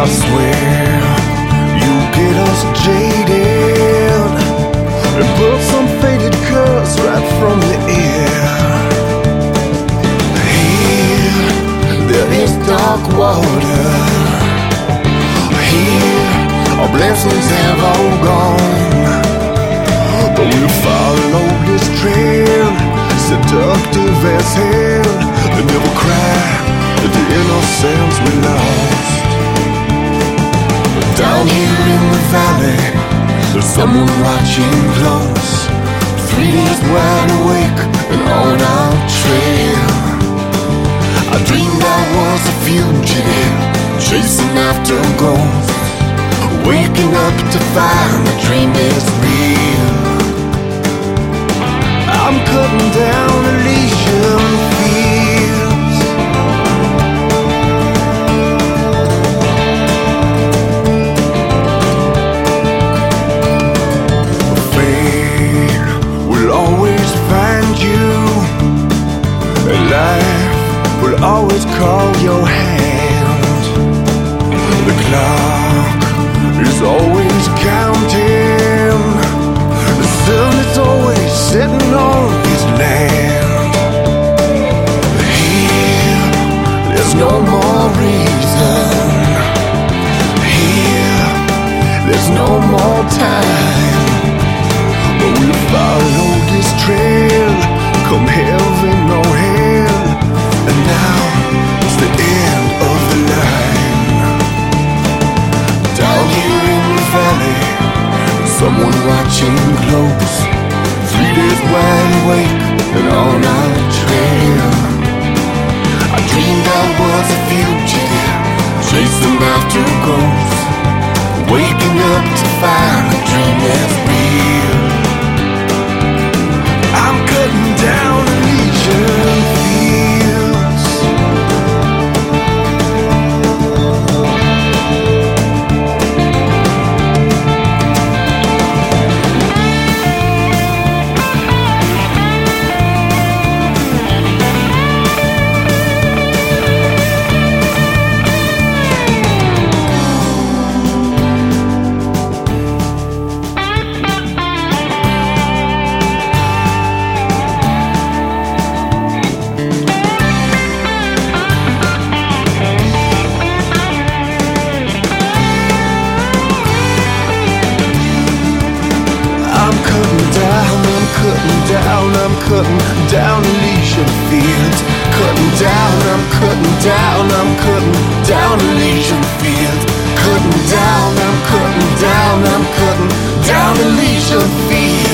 I swear you get us jaded and put some faded curse right from the ear. Here there is dark water. Here our blessings have all gone, but we'll follow this trail, seductive as hell, and never cry at the innocence we lost. Down here in the valley, there's someone watching close. 3 days wide awake and on our trail. I dreamed I was a fugitive, chasing after ghosts, waking up to find the dream is real. I'm cutting down Elysian fields. Fate will always find you, and life will always call your hand. The clock is always counting, the sun is always setting on his land. Here, there's no more reason. Here, there's no more time. But we'll follow this trail, come heaven or hell. And now it's the end of the line. Down here in the valley, someone watching close. 3 days wide awake and on our trail. I dreamed I was a fugitive, chasing after ghosts, waking up to find the dream is real. I'm cutting down Elysian fields. I'm cutting down Elysian fields. Cutting down, I'm cutting down, I'm cutting down Elysian fields. Cutting down, I'm cutting down, I'm cutting down Elysian fields.